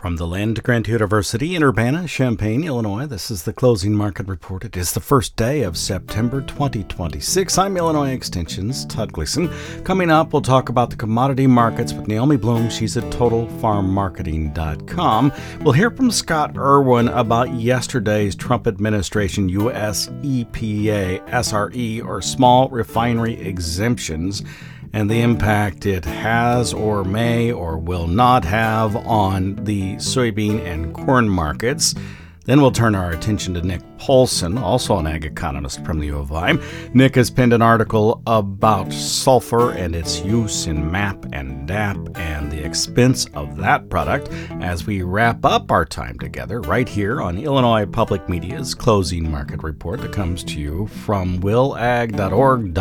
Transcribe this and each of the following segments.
From the Land-Grant University in Urbana-Champaign, Illinois, this is the Closing Market Report. It is the first day of September 2026. I'm Illinois Extension's Todd Gleason. Coming up, we'll talk about the commodity markets with Naomi Bloom. She's at TotalFarmMarketing.com. We'll hear from Scott Irwin about yesterday's Trump administration U.S. EPA SRE, or Small Refinery Exemptions, and the impact it has or may or will not have on the soybean and corn markets. Then we'll turn our attention to Nick Paulson, also an ag economist from the U of I. Nick has penned an article about sulfur and its use in MAP and DAP and the expense of that product as we wrap up our time together right here on Illinois Public Media's Closing Market Report that comes to you from willag.org,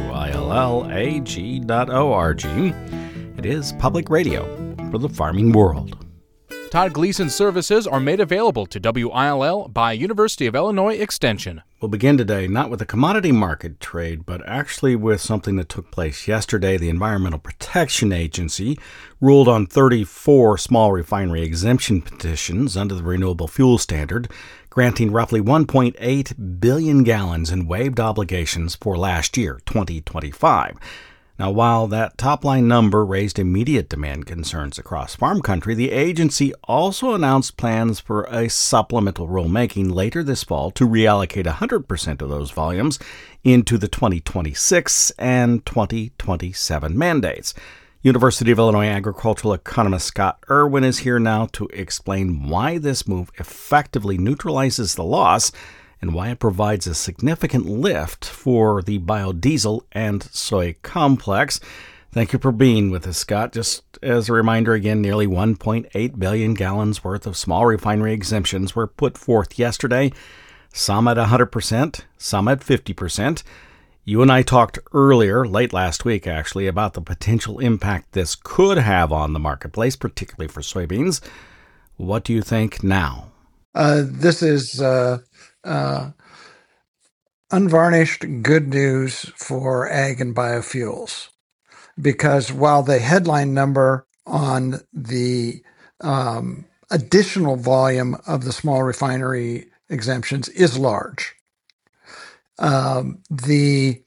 willag.org. It is public radio for the farming world. Todd Gleason services are made available to WILL by University of Illinois Extension. We'll begin today not with a commodity market trade, but actually with something that took place yesterday. The Environmental Protection Agency ruled on 34 small refinery exemption petitions under the Renewable Fuel Standard, granting roughly 1.8 billion gallons in waived obligations for last year, 2025. Now, while that top-line number raised immediate demand concerns across farm country, the agency also announced plans for a supplemental rulemaking later this fall to reallocate 100% of those volumes into the 2026 and 2027 mandates. University of Illinois agricultural economist Scott Irwin is here now to explain why this move effectively neutralizes the loss and why it provides a significant lift for the biodiesel and soy complex. Thank you for being with us, Scott. Just as a reminder again, nearly 1.8 billion gallons worth of small refinery exemptions were put forth yesterday, some at 100%, some at 50%. You and I talked earlier, late last week actually, about the potential impact this could have on the marketplace, particularly for soybeans. What do you think now? This is unvarnished good news for ag and biofuels, because while the headline number on the additional volume of the small refinery exemptions is large, the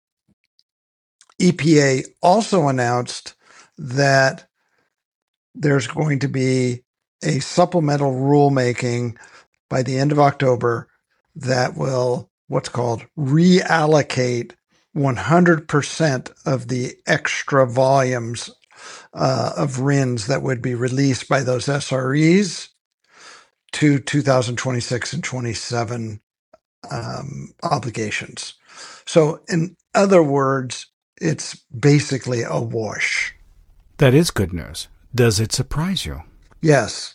EPA also announced that there's going to be a supplemental rulemaking by the end of October that will what's called reallocate 100% of the extra volumes of RINs that would be released by those SREs to 2026 and 27 obligations. So in other words, it's basically a wash. That is good news. Does it surprise you? Yes,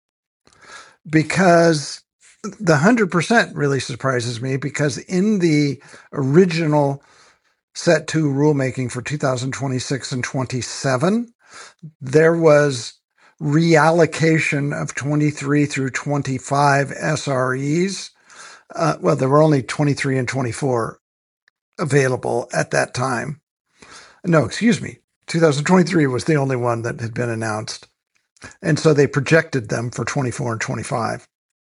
because the 100% really surprises me, because in the original Set 2 rulemaking for 2026 and 27, there was reallocation of 23 through 25 SREs. Well, there were only 23 and 24 available at that time. No, excuse me. 2023 was the only one that had been announced. And so they projected them for 24 and 25.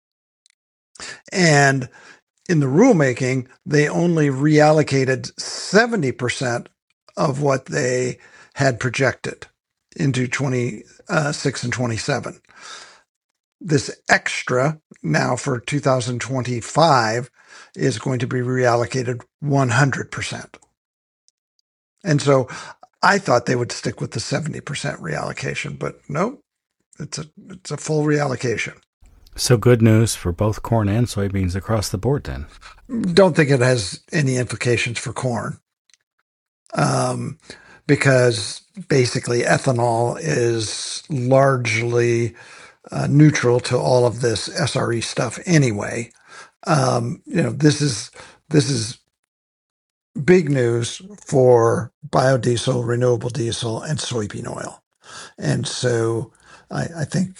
And in the rulemaking, they only reallocated 70% of what they had projected into 26 and 27. This extra now for 2025 is going to be reallocated 100%. And so I thought they would stick with the 70% reallocation, but no, it's a full reallocation. So good news for both corn and soybeans across the board then. Don't think it has any implications for corn, because basically ethanol is largely neutral to all of this SRE stuff anyway. This is big news for biodiesel, renewable diesel, and soybean oil. And so I think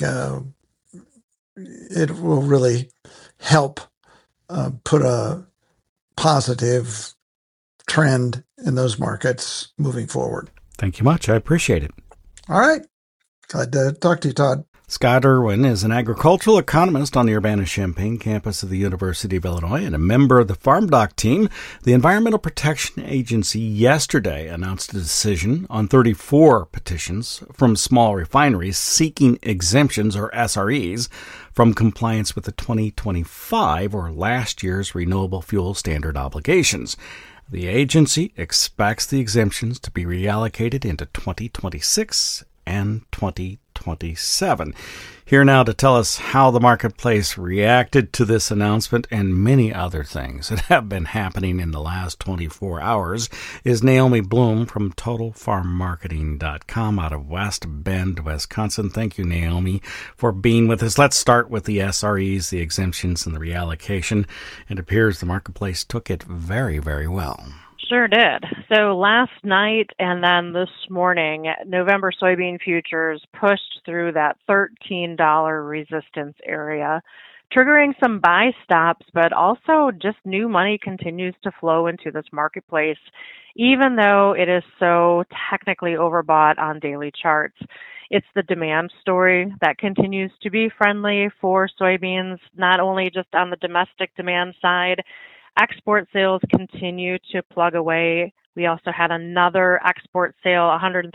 it will really help put a positive trend in those markets moving forward. Thank you much. I appreciate it. All right. Glad to talk to you, Todd. Scott Irwin is an agricultural economist on the Urbana-Champaign campus of the University of Illinois and a member of the Farm Doc team. The Environmental Protection Agency yesterday announced a decision on 34 petitions from small refineries seeking exemptions, or SREs, from compliance with the 2025 or last year's Renewable Fuel Standard obligations. The agency expects the exemptions to be reallocated into 2026 and 2027. Here now to tell us how the marketplace reacted to this announcement and many other things that have been happening in the last 24 hours is Naomi Bloom from TotalFarmMarketing.com out of West Bend, Wisconsin. Thank you, Naomi, for being with us. Let's start with the SREs, the exemptions, and the reallocation. It appears the marketplace took it very, very well. Sure did. So last night and then this morning, November soybean futures pushed through that $13 resistance area, triggering some buy stops, but also just new money continues to flow into this marketplace, even though it is so technically overbought on daily charts. It's the demand story that continues to be friendly for soybeans, not only just on the domestic demand side. Export sales continue to plug away. We also had another export sale,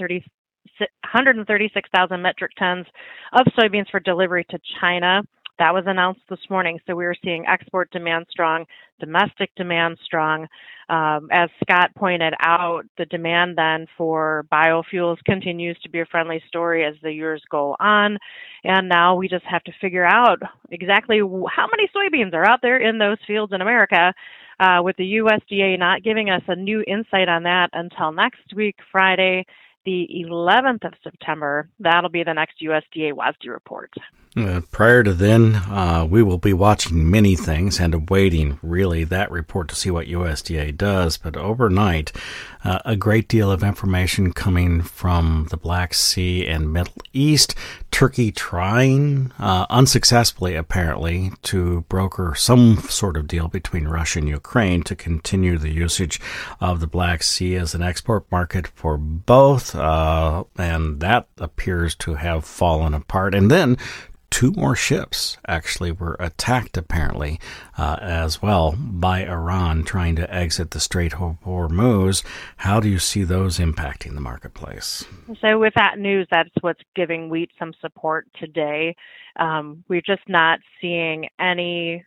136,000 metric tons of soybeans for delivery to China. That was announced this morning. So we were seeing export demand strong, domestic demand strong. As Scott pointed out, the demand then for biofuels continues to be a friendly story as the years go on. And now we just have to figure out exactly how many soybeans are out there in those fields in America, with the USDA not giving us a new insight on that until next week, Friday, the 11th of September. That'll be the next USDA WASDE report. Prior to then, we will be watching many things and awaiting really that report to see what USDA does. But overnight, a great deal of information coming from the Black Sea and Middle East. Turkey trying, unsuccessfully apparently, to broker some sort of deal between Russia and Ukraine to continue the usage of the Black Sea as an export market for both. And that appears to have fallen apart. And then 2 more ships actually were attacked, apparently, as well by Iran trying to exit the Strait of Hormuz. How do you see those impacting the marketplace? So with that news, that's what's giving wheat some support today. We're just not seeing any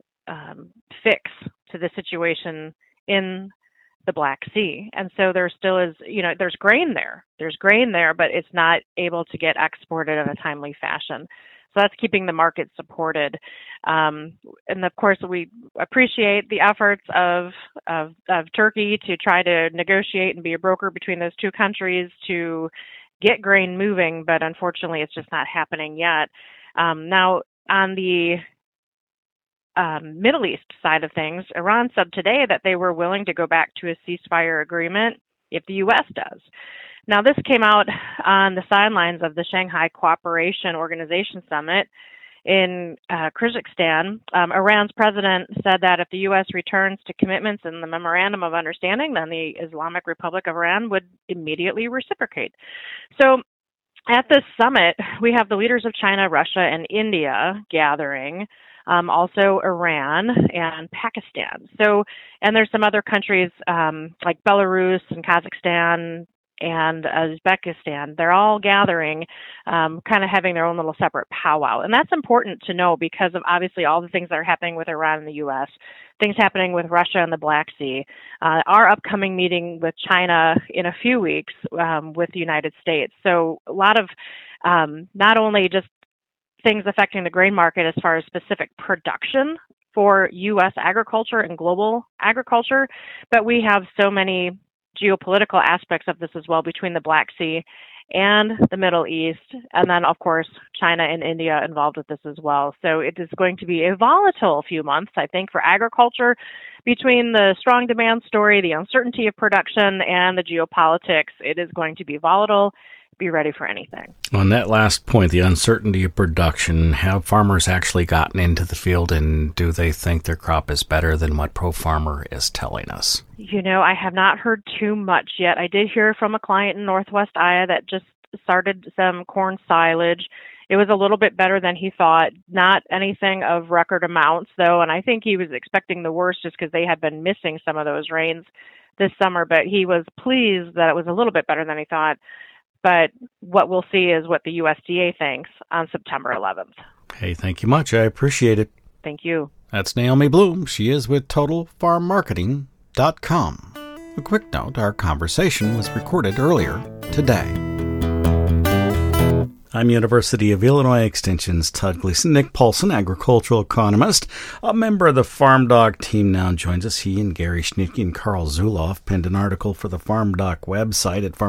fix to the situation in the Black Sea. And so there still is, there's grain there. There's grain there, but it's not able to get exported in a timely fashion. So that's keeping the market supported. And of course, we appreciate the efforts of Turkey to try to negotiate and be a broker between those two countries to get grain moving, but unfortunately, it's just not happening yet. Now, on the Middle East side of things, Iran said today that they were willing to go back to a ceasefire agreement if the U.S. does. Now, this came out on the sidelines of the Shanghai Cooperation Organization Summit in Kyrgyzstan. Iran's president said that if the U.S. returns to commitments in the Memorandum of Understanding, then the Islamic Republic of Iran would immediately reciprocate. So at this summit, we have the leaders of China, Russia, and India gathering. Also Iran and Pakistan. So, and there's some other countries like Belarus and Kazakhstan and Uzbekistan. They're all gathering, kind of having their own little separate powwow. And that's important to know because of obviously all the things that are happening with Iran and the U.S., things happening with Russia and the Black Sea, our upcoming meeting with China in a few weeks with the United States. So a lot of not only just things affecting the grain market as far as specific production for U.S. agriculture and global agriculture, but we have so many geopolitical aspects of this as well between the Black Sea and the Middle East, and then, of course, China and India involved with this as well. So it is going to be a volatile few months, I think, for agriculture between the strong demand story, the uncertainty of production, and the geopolitics. It is going to be volatile. Be ready for anything. On that last point, the uncertainty of production, have farmers actually gotten into the field, and do they think their crop is better than what ProFarmer is telling us? I have not heard too much yet. I did hear from a client in Northwest Iowa that just started some corn silage. it was a little bit better than he thought. Not anything of record amounts, though, and I think he was expecting the worst just because they had been missing some of those rains this summer, but he was pleased that it was a little bit better than he thought. But what we'll see is what the USDA thinks on September 11th. Hey, thank you much. I appreciate it. Thank you. That's Naomi Blohm. She is with TotalFarmMarketing.com. A quick note, our conversation was recorded earlier today. I'm University of Illinois Extension's Todd Gleason. Nick Paulson, agricultural economist, a member of the Farm Doc team, now joins us. He and Gary Schnittke and Carl Zuloff penned an article for the Farm Doc website at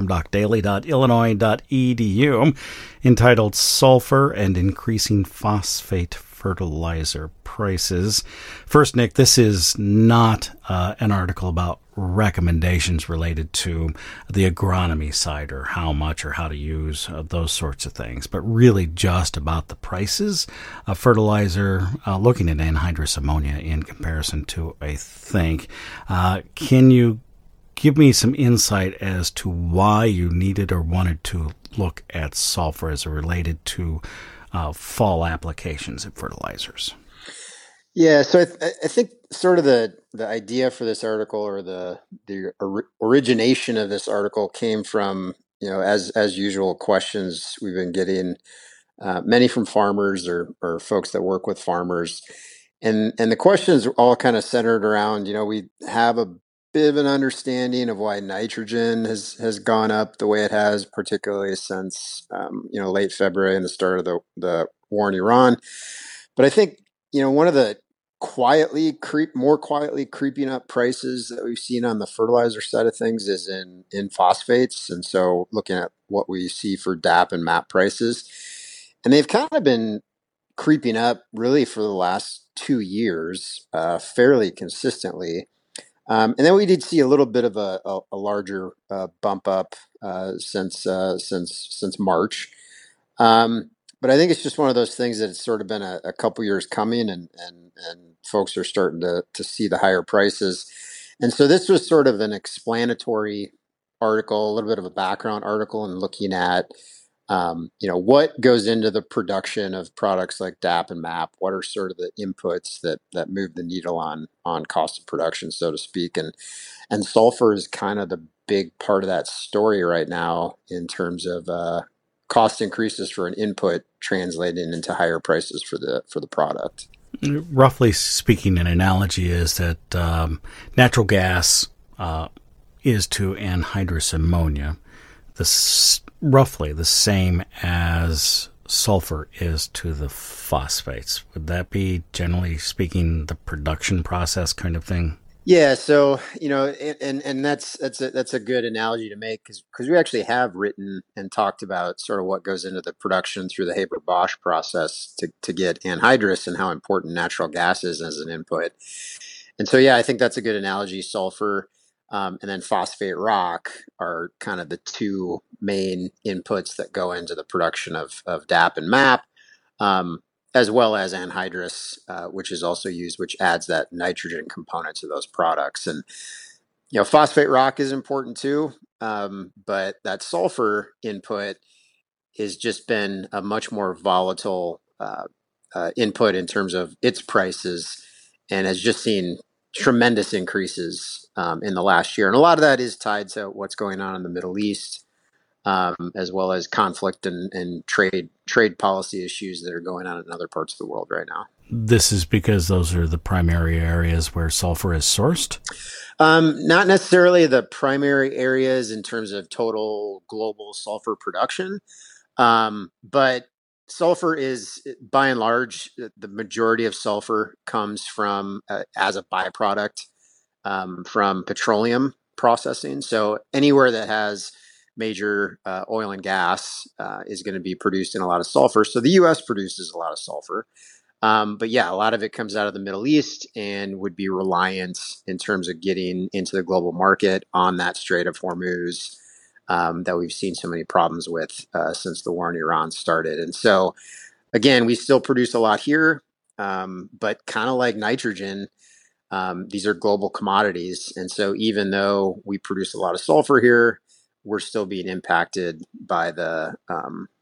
farmdocdaily.illinois.edu entitled Sulfur and Increasing Phosphate Fertilizer Prices. First, Nick, this is not an article about recommendations related to the agronomy side or how much or how to use those sorts of things, but really just about the prices of fertilizer, looking at anhydrous ammonia in comparison to, I think. Can you give me some insight as to why you needed or wanted to look at sulfur as related to fall applications of fertilizers? Yeah, so I think sort of the idea for this article, or the origination of this article, came from, as usual, questions we've been getting, many from farmers or folks that work with farmers, and the questions all kind of centered around, we have a bit of an understanding of why nitrogen has gone up the way it has, particularly since late February and the start of the war in Iran. But I think one of the more quietly creeping up prices that we've seen on the fertilizer side of things is in phosphates. And so looking at what we see for DAP and MAP prices, and they've kind of been creeping up really for the last 2 years, fairly consistently. And then we did see a little bit of a larger bump up since March. But I think it's just one of those things that it's sort of been a couple years coming, and folks are starting to see the higher prices. And so this was sort of an explanatory article, a little bit of a background article, and looking at what goes into the production of products like DAP and MAP. What are sort of the inputs that move the needle on cost of production, so to speak. And sulfur is kind of the big part of that story right now in terms of cost increases for an input translating into higher prices for the product. Roughly speaking, an analogy is that natural gas is to anhydrous ammonia roughly the same as sulfur is to the phosphates. Would that be, generally speaking, the production process kind of thing? Yeah, so and that's a good analogy to make, because we actually have written and talked about sort of what goes into the production through the Haber-Bosch process to get anhydrous, and how important natural gas is as an input. And so, yeah, I think that's a good analogy. Sulfur and then phosphate rock are kind of the two main inputs that go into the production of DAP and MAP. As well as anhydrous, which is also used, which adds that nitrogen component to those products. And, phosphate rock is important too, but that sulfur input has just been a much more volatile input in terms of its prices, and has just seen tremendous increases in the last year. And a lot of that is tied to what's going on in the Middle East, as well as conflict and trade policy issues that are going on in other parts of the world right now. This is because those are the primary areas where sulfur is sourced? Not necessarily the primary areas in terms of total global sulfur production, but sulfur is, by and large, the majority of sulfur comes from as a byproduct from petroleum processing. So anywhere that has major oil and gas is going to be produced in a lot of sulfur. So the U.S. produces a lot of sulfur. But yeah, a lot of it comes out of the Middle East and would be reliant in terms of getting into the global market on that Strait of Hormuz that we've seen so many problems with since the war in Iran started. And so, again, we still produce a lot here, but kind of like nitrogen, these are global commodities. And so even though we produce a lot of sulfur here, we're still being impacted by the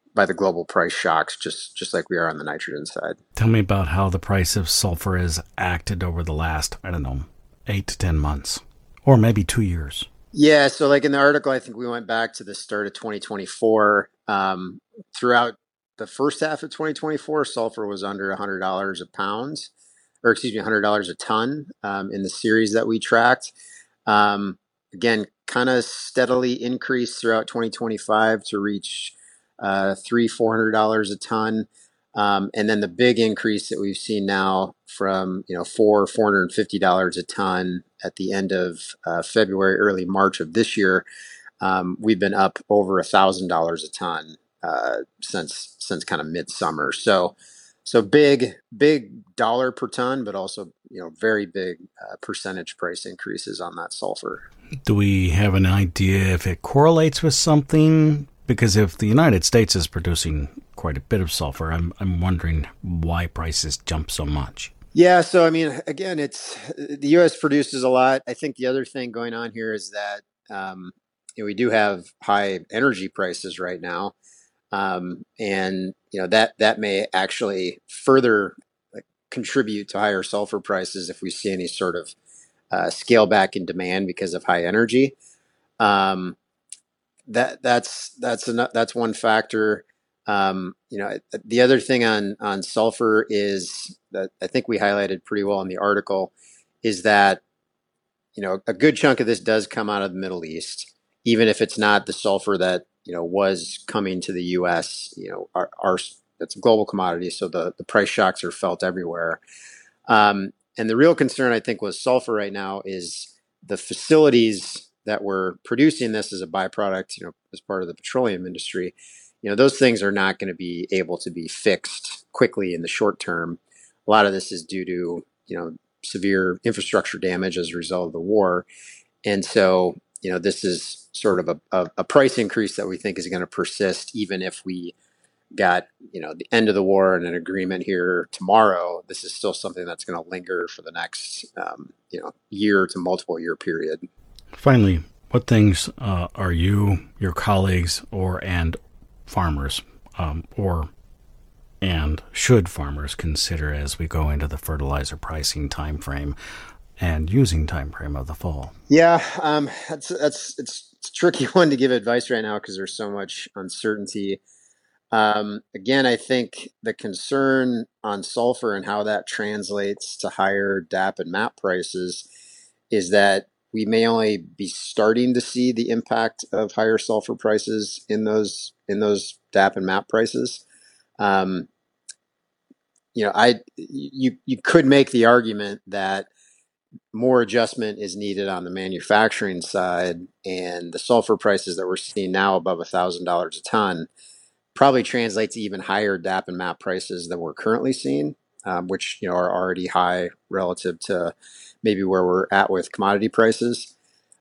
by the global price shocks, just like we are on the nitrogen side. Tell me about how the price of sulfur has acted over the last, 8 to 10 months, or maybe 2 years. Yeah, so like in the article, I think we went back to the start of 2024. Throughout the first half of 2024, sulfur was under $100 a pound, or excuse me, $100 a ton in the series that we tracked. Again, kind of steadily increased throughout 2025 to reach $300-400 a ton. And then the big increase that we've seen now from $450 a ton at the end of February, early March of this year, we've been up over $1,000 a ton since kind of midsummer. So big dollar per ton, but also very big percentage price increases on that sulfur. Do we have an idea if it correlates with something? Because if the United States is producing quite a bit of sulfur, I'm wondering why prices jump so much. Yeah, so I mean, again, it's the U.S. produces a lot. I think the other thing going on here is that we do have high energy prices right now, and that may actually further contribute to higher sulfur prices if we see any sort of scale back in demand because of high energy. That's one factor. The other thing on sulfur is that I think we highlighted pretty well in the article is that, a good chunk of this does come out of the Middle East, even if it's not the sulfur that, was coming to the U.S., it's a global commodity. So the price shocks are felt everywhere. And the real concern, I think, with sulfur right now is the facilities that were producing this as a byproduct, as part of the petroleum industry. Those things are not going to be able to be fixed quickly in the short term. A lot of this is due to, severe infrastructure damage as a result of the war. And so, this is sort of a price increase that we think is going to persist, even if we got, the end of the war and an agreement here tomorrow. This is still something that's going to linger for the next, year to multiple year period. Finally, what things are you, your colleagues, and farmers, and should farmers consider as we go into the fertilizer pricing time frame and using time frame of the fall? Yeah, it's a tricky one to give advice right now because there's so much uncertainty. Again, I think the concern on sulfur and how that translates to higher DAP and MAP prices is that we may only be starting to see the impact of higher sulfur prices in those DAP and MAP prices. You could make the argument that more adjustment is needed on the manufacturing side, and the sulfur prices that we're seeing now above $1,000 a ton probably translates to even higher DAP and MAP prices than we're currently seeing, which are already high relative to maybe where we're at with commodity prices.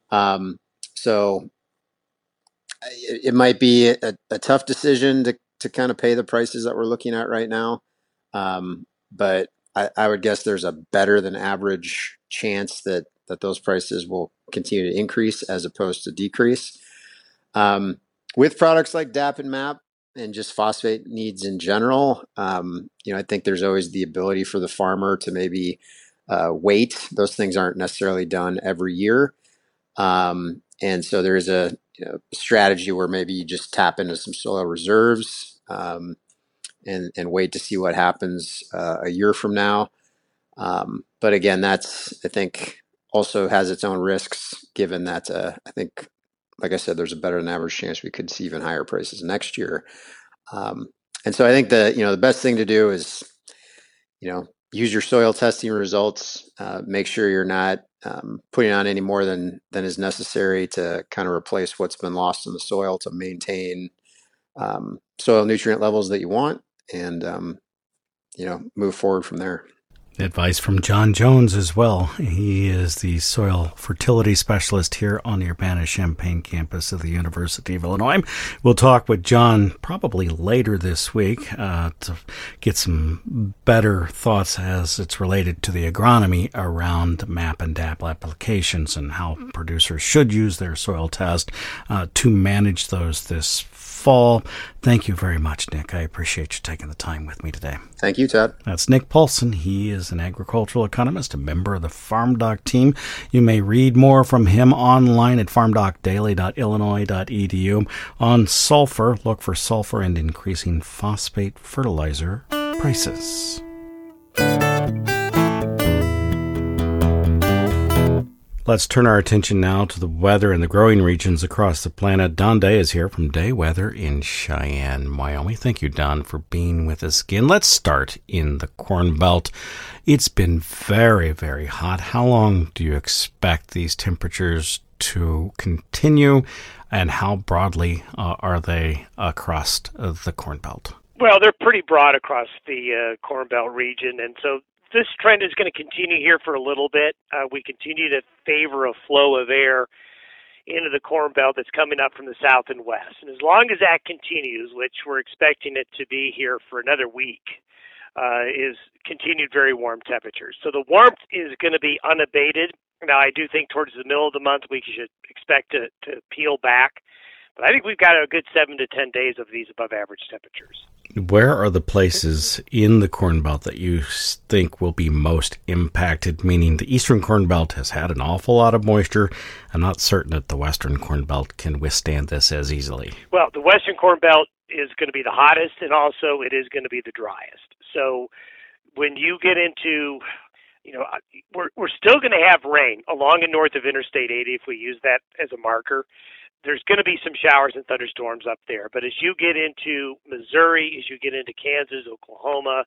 So it might be a tough decision to kind of pay the prices that we're looking at right now. But I would guess there's a better than average chance that those prices will continue to increase as opposed to decrease. With products like DAP and MAP and just phosphate needs in general, I think there's always the ability for the farmer to maybe wait. Those things aren't necessarily done every year. And so there is a strategy where maybe you just tap into some soil reserves and wait to see what happens a year from now. But again, that's, I think, also has its own risks, given that I think, like I said, there's a better than average chance we could see even higher prices next year. And so I think the best thing to do is, use your soil testing results, make sure you're not putting on any more than is necessary to kind of replace what's been lost in the soil to maintain soil nutrient levels that you want, and move forward from there. Advice from John Jones as well. He is the soil fertility specialist here on the Urbana-Champaign campus of the University of Illinois. We'll talk with John probably later this week to get some better thoughts as it's related to the agronomy around MAP and DAP applications and how producers should use their soil test to manage those this fall. Thank you very much, Nick. I appreciate you taking the time with me today. Thank you, Todd. That's Nick Paulson. He is an agricultural economist, a member of the FarmDoc team. You may read more from him online at farmdocdaily.illinois.edu. On sulfur, look for sulfur and increasing phosphate fertilizer prices. Let's turn our attention now to the weather in the growing regions across the planet. Don Day is here from Day Weather in Cheyenne, Wyoming. Thank you, Don, for being with us again. Let's start in the Corn Belt. It's been very, very hot. How long do you expect these temperatures to continue, and how broadly are they across the Corn Belt? Well, they're pretty broad across the Corn Belt region, and so this trend is going to continue here for a little bit. We continue to favor a flow of air into the Corn Belt that's coming up from the south and west. And as long as that continues, which we're expecting it to be here for another week, is continued very warm temperatures. So the warmth is going to be unabated. Now, I do think towards the middle of the month we should expect to peel back. But I think we've got a good 7 to 10 days of these above average temperatures. Where are the places in the Corn Belt that you think will be most impacted? Meaning the Eastern Corn Belt has had an awful lot of moisture. I'm not certain that the Western Corn Belt can withstand this as easily. Well, the Western Corn Belt is going to be the hottest, and also it is going to be the driest. So when you get into, we're still going to have rain along and north of Interstate 80 if we use that as a marker. There's going to be some showers and thunderstorms up there. But as you get into Missouri, as you get into Kansas, Oklahoma,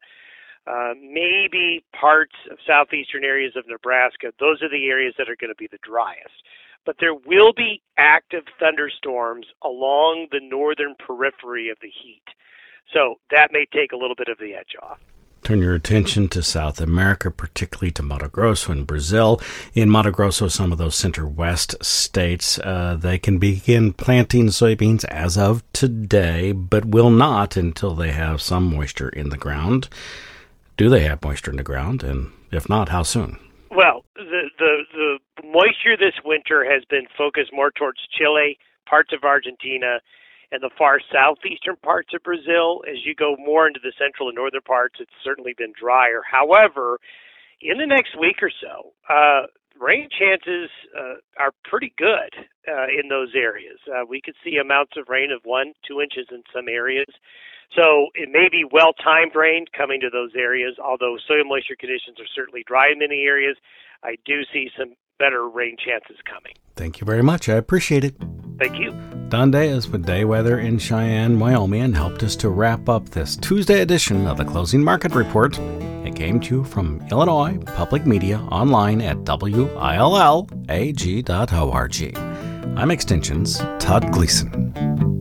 maybe parts of southeastern areas of Nebraska, those are the areas that are going to be the driest. But there will be active thunderstorms along the northern periphery of the heat. So that may take a little bit of the edge off. Turn your attention to South America, particularly to Mato Grosso and Brazil. In Mato Grosso, some of those center-west states, they can begin planting soybeans as of today, but will not until they have some moisture in the ground. Do they have moisture in the ground? And if not, how soon? Well, the moisture this winter has been focused more towards Chile, parts of Argentina, and the far southeastern parts of Brazil. As you go more into the central and northern parts, it's certainly been drier. However, in the next week or so, rain chances are pretty good in those areas. We could see amounts of rain of 1-2 inches in some areas. So it may be well-timed rain coming to those areas, although soil moisture conditions are certainly dry in many areas. I do see some better rain chances coming. Thank you very much. I appreciate it. Thank you. Don Day is with Day Weather in Cheyenne, Wyoming, and helped us to wrap up this Tuesday edition of the Closing Market Report. It came to you from Illinois Public Media online at WILLAG.org. I'm Extension's Todd Gleason.